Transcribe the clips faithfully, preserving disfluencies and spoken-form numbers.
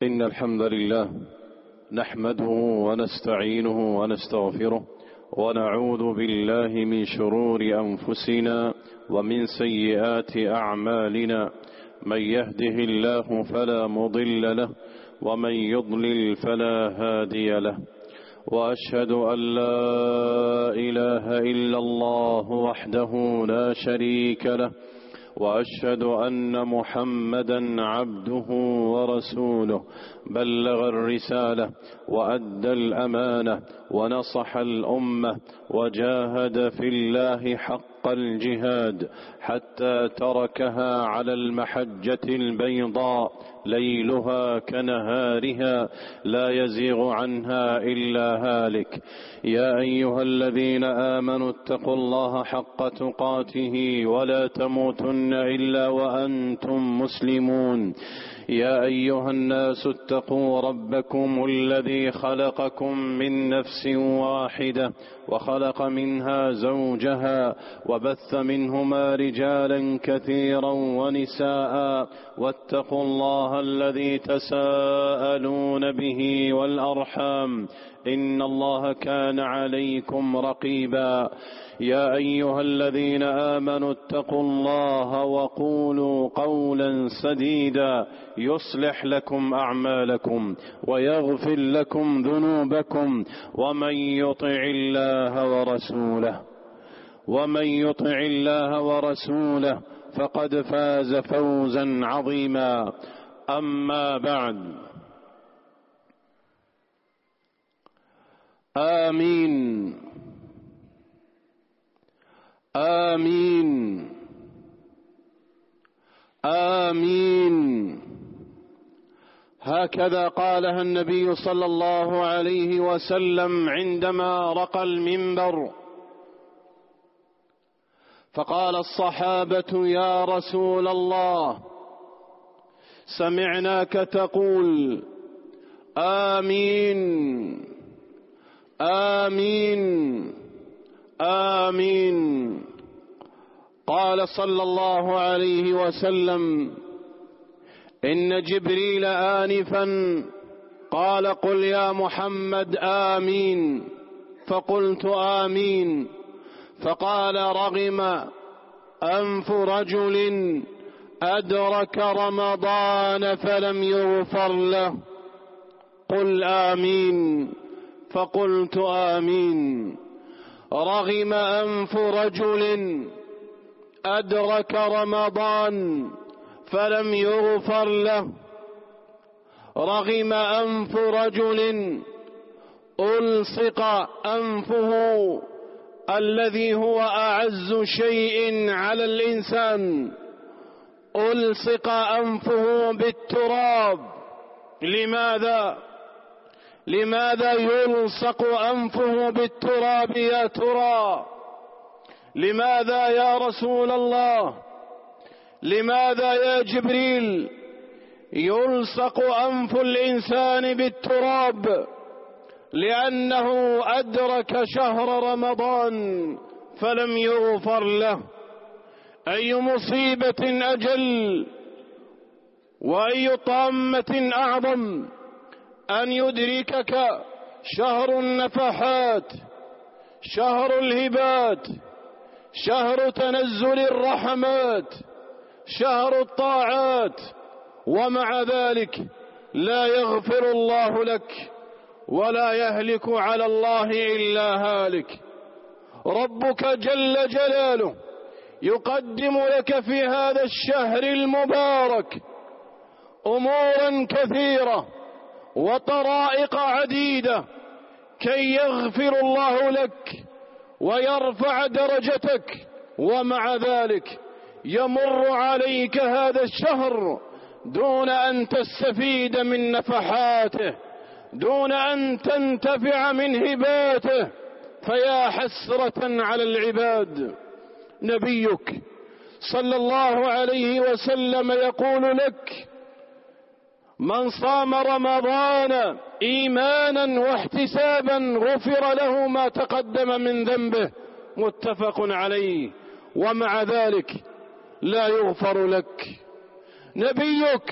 إن الحمد لله نحمده ونستعينه ونستغفره ونعوذ بالله من شرور أنفسنا ومن سيئات أعمالنا. من يهده الله فلا مضل له ومن يضلل فلا هادي له. وأشهد أن لا إله إلا الله وحده لا شريك له، وأشهد أن محمدا عبده ورسوله، بلغ الرسالة وأدى الأمانة ونصح الأمة وجاهد في الله حق الجهاد حتى تركها على المحجة البيضاء ليلها كنهارها لا يزيغ عنها إلا هالك. يا أيها الذين آمنوا اتقوا الله حق تقاته ولا تموتن إلا وأنتم مسلمون. يا أيها الناس اتقوا ربكم الذي خلقكم من نفس واحدة وخلق منها زوجها وبث منهما رجالا كثيرا ونساء، واتقوا الله الذي تساءلون به والأرحام إن الله كان عليكم رقيبا. يا أيها الذين آمنوا اتقوا الله وقولوا قولا سديدا يصلح لكم أعمالكم ويغفر لكم ذنوبكم، ومن يطع الله ورسوله ومن يطع الله ورسوله فقد فاز فوزا عظيما. أما بعد، آمين آمين آمين. هكذا قالها النبي صلى الله عليه وسلم عندما رقى المنبر، فقال الصحابة: يا رسول الله، سمعناك تقول آمين آمين آمين. قال صلى الله عليه وسلم: إن جبريل آنفا قال: قل يا محمد آمين، فقلت آمين، فقال: رغم أنف رجل أدرك رمضان فلم يغفر له. قل آمين، فقلت آمين. رغم أنف رجل أدرك رمضان فلم يغفر له. رغم أنف رجل ألصق أنفه الذي هو أعز شيء على الإنسان، ألصق أنفه بالتراب. لماذا؟ لماذا يلصق أنفه بالتراب يا ترى؟ لماذا يا رسول الله؟ لماذا يا جبريل يلصق أنف الإنسان بالتراب؟ لأنه أدرك شهر رمضان فلم يغفر له. أي مصيبة أجل وأي طامة أعظم أن يدركك شهر النفحات، شهر الهبات، شهر تنزل الرحمات، شهر الطاعات، ومع ذلك لا يغفر الله لك ولا يهلك على الله إلا هالك. ربك جل جلاله يقدم لك في هذا الشهر المبارك أمورا كثيرة وطرائق عديدة كي يغفر الله لك ويرفع درجتك، ومع ذلك يمر عليك هذا الشهر دون أن تستفيد من نفحاته، دون أن تنتفع من هباته. فيا حسرة على العباد. نبيك صلى الله عليه وسلم يقول لك: من صام رمضان إيمانا واحتسابا غفر له ما تقدم من ذنبه، متفق عليه، ومع ذلك لا يغفر لك. نبيك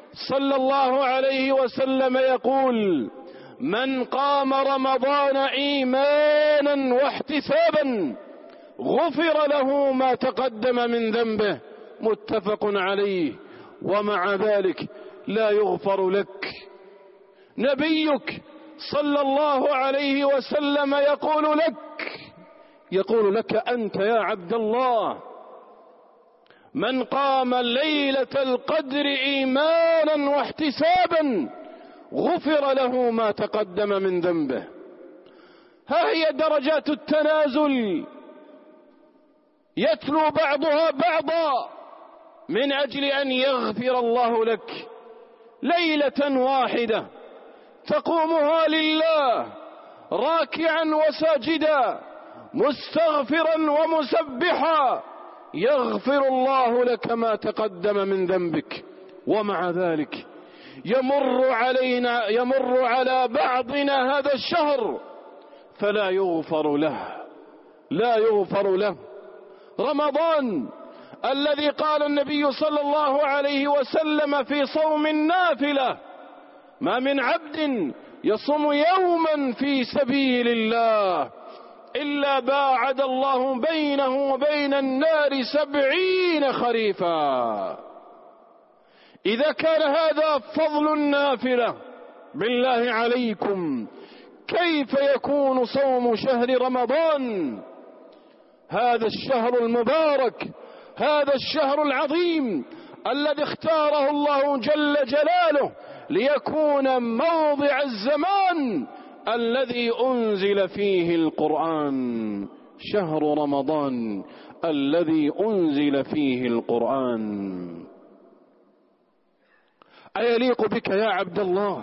صلى الله عليه وسلم يقول: من قام رمضان إيمانا واحتسابا غفر له ما تقدم من ذنبه، متفق عليه. ومع ذلك لا يغفر لك. نبيك صلى الله عليه وسلم يقول لك يقول لك أنت يا عبد الله: من قام ليلة القدر إيمانا واحتسابا غفر له ما تقدم من ذنبه. ها هي درجات التنازل يتلو بعضها بعضا من أجل أن يغفر الله لك. ليلة واحدة تقومها لله راكعا وساجدا مستغفرا ومسبحا، يغفر الله لك ما تقدم من ذنبك. ومع ذلك يمر علينا يمر على بعضنا هذا الشهر فلا يغفر له لا يغفر له. رمضان الذي قال النبي صلى الله عليه وسلم في صوم النافلة: ما من عبد يصوم يوما في سبيل الله إلا باعد الله بينه وبين النار سبعين خريفا. إذا كان هذا فضل النافلة، بالله عليكم كيف يكون صوم شهر رمضان، هذا الشهر المبارك، هذا الشهر العظيم الذي اختاره الله جل جلاله ليكون موضع الزمان الذي أنزل فيه القرآن، شهر رمضان الذي أنزل فيه القرآن. أيليق بك يا عبد الله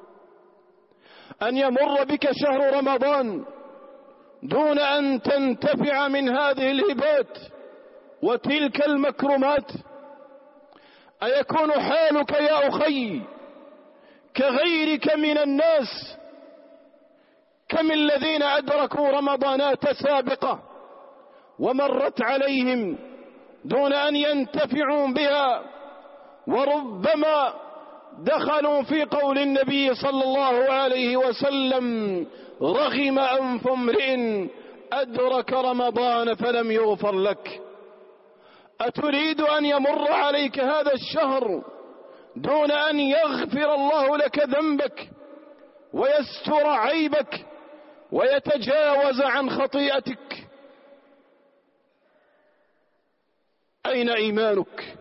أن يمر بك شهر رمضان دون أن تنتفع من هذه الهبات وتلك المكرمات؟ أيكون حالك يا أخي كغيرك من الناس؟ كم الذين أدركوا رمضانات سابقة ومرت عليهم دون أن ينتفعوا بها، وربما دخلوا في قول النبي صلى الله عليه وسلم: رغم أنف امرئ أدرك رمضان فلم يغفر لك. أتريد أن يمر عليك هذا الشهر دون أن يغفر الله لك ذنبك ويستر عيبك ويتجاوز عن خطيئتك؟ أين إيمانك؟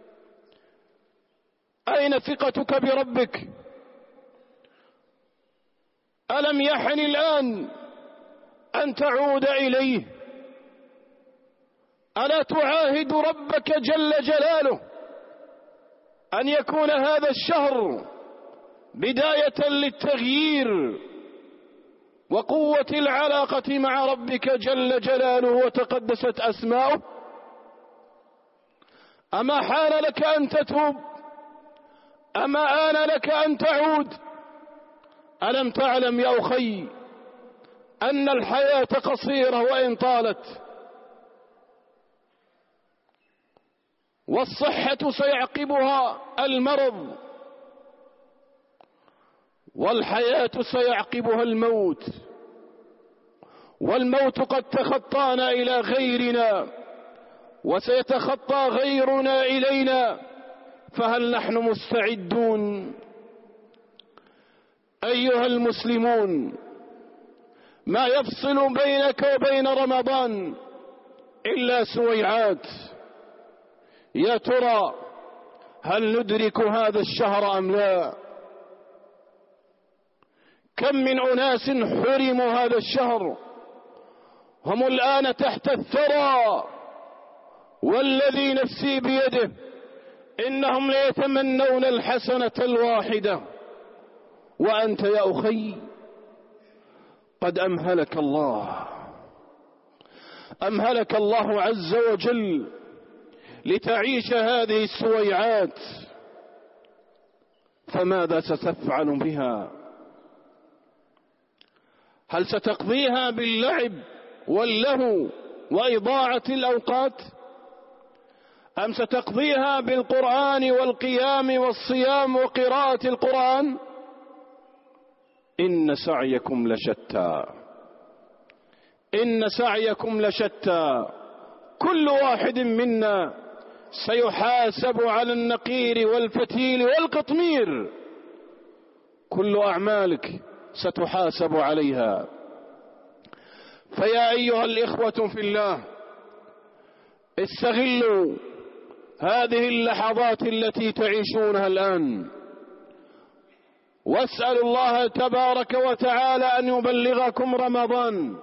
أين ثقتك بربك؟ ألم يحن الآن أن تعود إليه؟ ألا تعاهد ربك جل جلاله أن يكون هذا الشهر بداية للتغيير وقوة العلاقة مع ربك جل جلاله وتقدست أسماؤه؟ أما حان لك أن تتوب؟ أما آن لك أن تعود؟ ألم تعلم يا أخي أن الحياة قصيرة وإن طالت، والصحة سيعقبها المرض، والحياة سيعقبها الموت، والموت قد تخطانا إلى غيرنا وسيتخطى غيرنا إلينا، فهل نحن مستعدون؟ أيها المسلمون، ما يفصل بينك وبين رمضان إلا سويعات. يا ترى هل ندرك هذا الشهر أم لا؟ كم من أناس حرموا هذا الشهر، هم الآن تحت الثرى، والذي نفسي بيده إنهم ليتمنون الحسنة الواحدة، وأنت يا أخي قد أمهلك الله أمهلك الله عز وجل لتعيش هذه السويعات، فماذا ستفعل بها؟ هل ستقضيها باللعب واللهو وإضاعة الأوقات، أم ستقضيها بالقرآن والقيام والصيام وقراءة القرآن؟ إن سعيكم لشتى، إن سعيكم لشتى. كل واحد منا سيحاسب على النقير والفتيل والقطمير، كل أعمالك ستحاسب عليها. فيا أيها الإخوة في الله، استغلوا هذه اللحظات التي تعيشونها الآن، واسألوا الله تبارك وتعالى أن يبلغكم رمضان،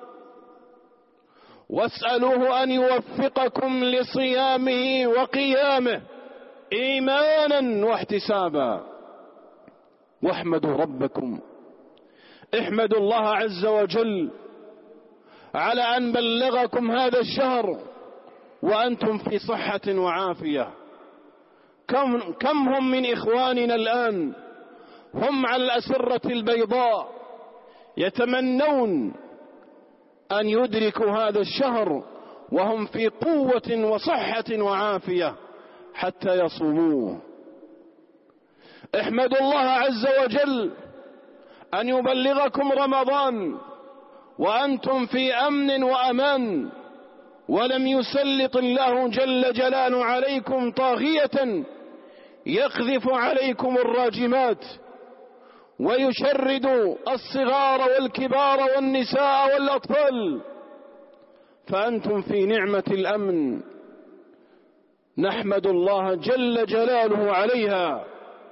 واسألوه أن يوفقكم لصيامه وقيامه إيمانا واحتسابا. واحمدوا ربكم، احمدوا الله عز وجل على أن بلغكم هذا الشهر وأنتم في صحة وعافية. كم, كم هم من إخواننا الآن هم على الأسرة البيضاء يتمنون أن يدركوا هذا الشهر وهم في قوة وصحة وعافية حتى يصوموه. احمدوا الله عز وجل أن يبلغكم رمضان وأنتم في أمن وأمان، ولم يسلط الله جل جلاله عليكم طاغية يقذف عليكم الراجمات ويشرد الصغار والكبار والنساء والأطفال، فأنتم في نعمة الأمن نحمد الله جل جلاله عليها.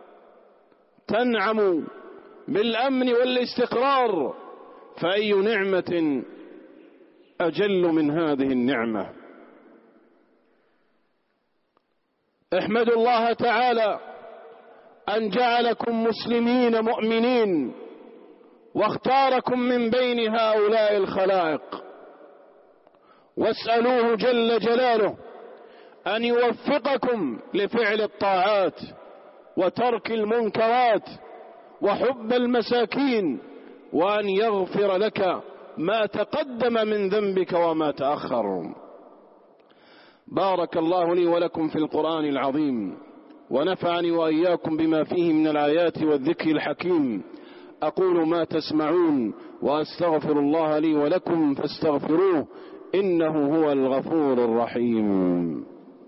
تنعم بالأمن والاستقرار، فأي نعمة أجل من هذه النعمة؟ احمدوا الله تعالى أن جعلكم مسلمين مؤمنين واختاركم من بين هؤلاء الخلائق، واسألوه جل جلاله أن يوفقكم لفعل الطاعات وترك المنكرات وحب المساكين، وأن يغفر لك ما تقدم من ذنبك وما تأخر. بارك الله لي ولكم في القرآن العظيم، ونفعني وإياكم بما فيه من الآيات والذكر الحكيم. أقول ما تسمعون وأستغفر الله لي ولكم فاستغفروه إنه هو الغفور الرحيم.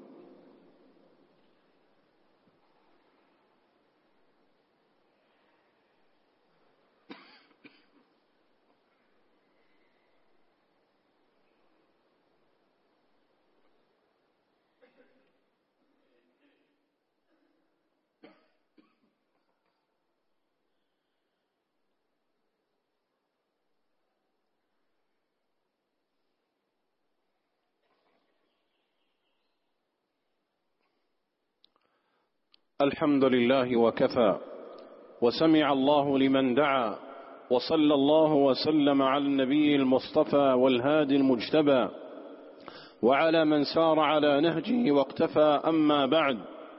الحمد لله وكفى، وسمع الله لمن دعا، وصلى الله وسلم على النبي المصطفى والهادي المجتبى، وعلى من سار على نهجه واقتفى. أما بعد،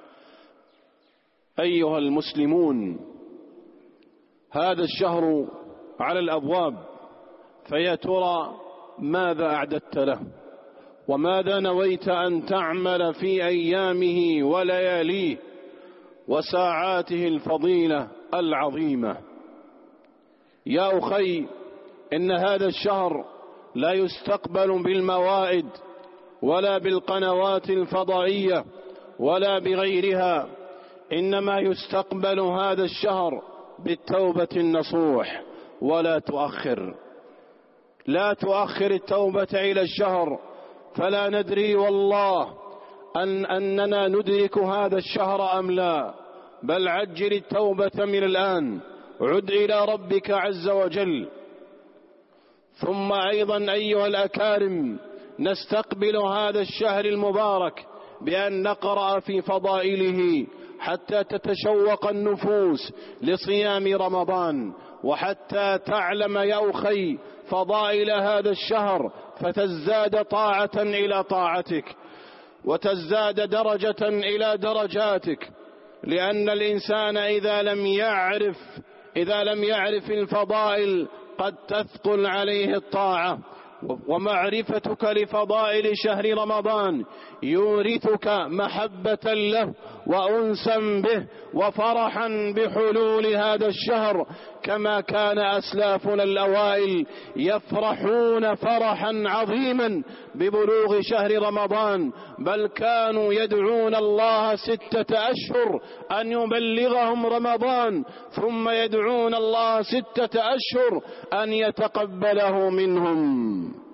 أيها المسلمون، هذا الشهر على الأبواب، فيا ترى ماذا أعددت له، وماذا نويت أن تعمل في أيامه ولياليه وساعاته الفضيلة العظيمة؟ يا أخي، إن هذا الشهر لا يستقبل بالموائد ولا بالقنوات الفضائية ولا بغيرها، إنما يستقبل هذا الشهر بالتوبة النصوح. ولا تؤخر، لا تؤخر التوبة إلى الشهر، فلا ندري والله أن أننا ندرك هذا الشهر أم لا، بل عجل التوبة من الآن، عد إلى ربك عز وجل. ثم أيضا أيها الأكارم، نستقبل هذا الشهر المبارك بأن نقرأ في فضائله حتى تتشوق النفوس لصيام رمضان، وحتى تعلم يا أخي فضائل هذا الشهر، فتزداد طاعة إلى طاعتك وتزداد درجة إلى درجاتك. لأن الإنسان إذا لم يعرف إذا لم يعرف الفضائل قد تثقل عليه الطاعة، ومعرفتك لفضائل شهر رمضان يورثك محبة له وأنسا به وفرحا بحلول هذا الشهر، كما كان أسلافنا الأوائل يفرحون فرحا عظيما ببلوغ شهر رمضان، بل كانوا يدعون الله ستة أشهر أن يبلغهم رمضان، ثم يدعون الله ستة أشهر أن يتقبله منهم.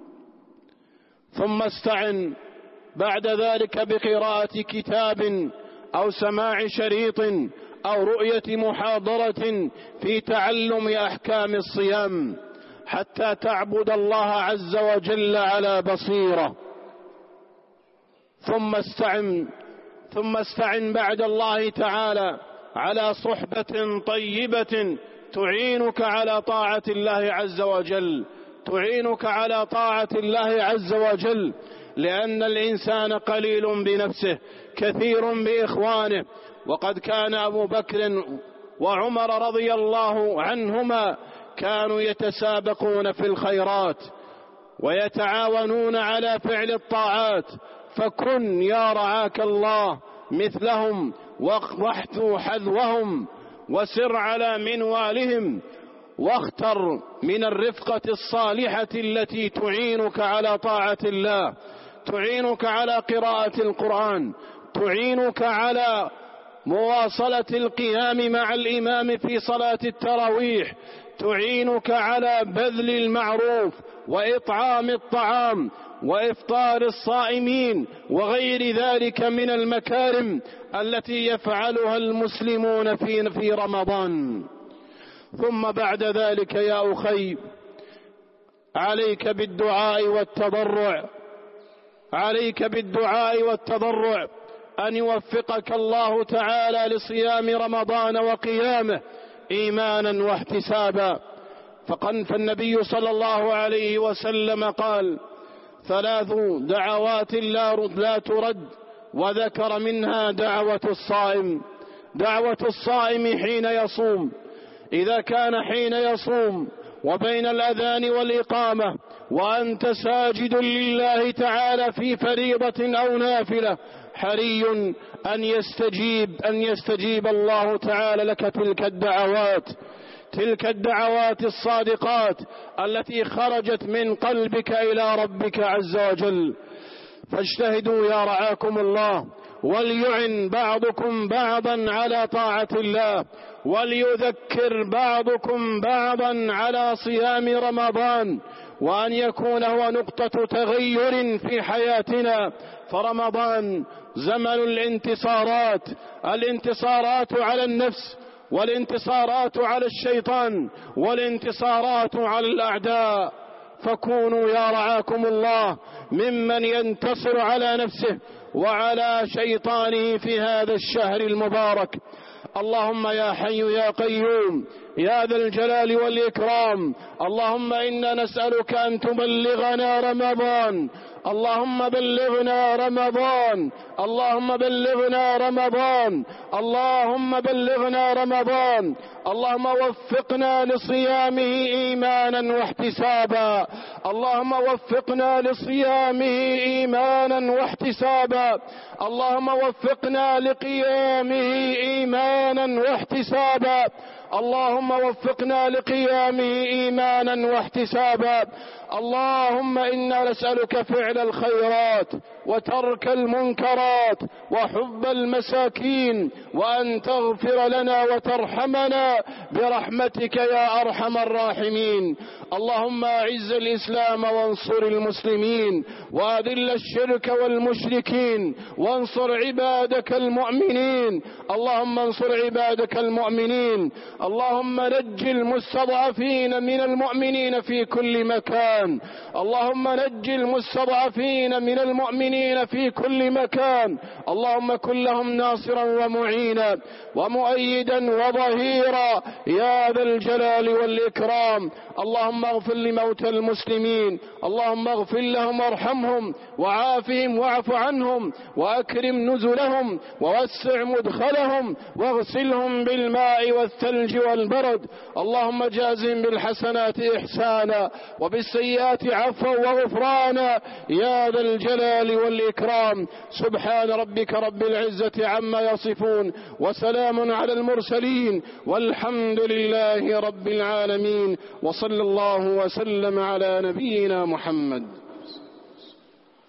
ثم استعن بعد ذلك بقراءة كتاب أو سماع شريط أو رؤية محاضرة في تعلم أحكام الصيام حتى تعبد الله عز وجل على بصيرة. ثم استعن ثم استعن بعد الله تعالى على صحبة طيبة تعينك على طاعة الله عز وجل تعينك على طاعة الله عز وجل لأن الإنسان قليل بنفسه كثير بإخوانه. وقد كان أبو بكر وعمر رضي الله عنهما كانوا يتسابقون في الخيرات ويتعاونون على فعل الطاعات، فكن يا رعاك الله مثلهم واحذو حذوهم وسر على منوالهم، واختر من الرفقة الصالحة التي تعينك على طاعة الله، تعينك على قراءة القرآن، تعينك على مواصلة القيام مع الإمام في صلاة التراويح، تعينك على بذل المعروف وإطعام الطعام وإفطار الصائمين وغير ذلك من المكارم التي يفعلها المسلمون في في رمضان. ثم بعد ذلك يا أخي عليك بالدعاء والتضرع عليك بالدعاء والتضرع أن يوفقك الله تعالى لصيام رمضان وقيامه إيمانا واحتسابا. فالنبي صلى الله عليه وسلم قال: ثلاث دعوات لا ترد، وذكر منها دعوة الصائم. دعوة الصائم حين يصوم، إذا كان حين يصوم وبين الأذان والإقامة وأنت ساجد لله تعالى في فريضة أو نافلة، حري أن يستجيب أن يستجيب الله تعالى لك تلك الدعوات تلك الدعوات الصادقات التي خرجت من قلبك إلى ربك عز وجل. فاجتهدوا يا رعاكم الله، وليعن بعضكم بعضا على طاعة الله، وليذكر بعضكم بعضا على صيام رمضان، وأن يكون هو نقطة تغير في حياتنا. فرمضان زمن الانتصارات، الانتصارات على النفس، والانتصارات على الشيطان، والانتصارات على الأعداء. فكونوا يا رعاكم الله ممن ينتصر على نفسه وعلى شيطانه في هذا الشهر المبارك. اللهم يا حي يا قيوم يا ذا الجلال والإكرام، اللهم إنا نسألك أن تبلغنا رمضان، اللهم بلغنا رمضان، اللهم بلغنا رمضان، اللهم بلغنا رمضان، اللهم وفقنا لصيامه إيمانا واحتسابا، اللهم وفقنا لصيامه إيمانا واحتسابا، اللهم وفقنا لقيامه إيمانا واحتسابا، اللهم وفقنا لقيامه إيمانا واحتسابا. اللهم إنا نسألك فعل الخيرات وترك المنكرات وحب المساكين، وأن تغفر لنا وترحمنا برحمتك يا أرحم الراحمين. اللهم أعز الإسلام وانصر المسلمين، وأذل الشرك والمشركين، وانصر عبادك المؤمنين. اللهم انصر عبادك المؤمنين. اللهم نج المستضعفين من المؤمنين في كل مكان، اللهم نج المستضعفين من المؤمنين في كل مكان. اللهم كن لهم ناصرا ومعينا ومؤيدا وظهيرا يا ذا الجلال والإكرام. اللهم اغفر لموتى المسلمين، اللهم اغفر لهم وارحمهم وعافهم واعف عنهم وأكرم نزلهم ووسع مدخلهم واغسلهم بالماء والثلج والبرد. اللهم جازهم بالحسنات إحسانا وبالسيئات السيئات عفوا وغفرانا يا ذا الجلال والإكرام. سبحان ربك رب العزة عما يصفون، وسلام على المرسلين، والحمد لله رب العالمين، وصلى الله وسلم على نبينا محمد.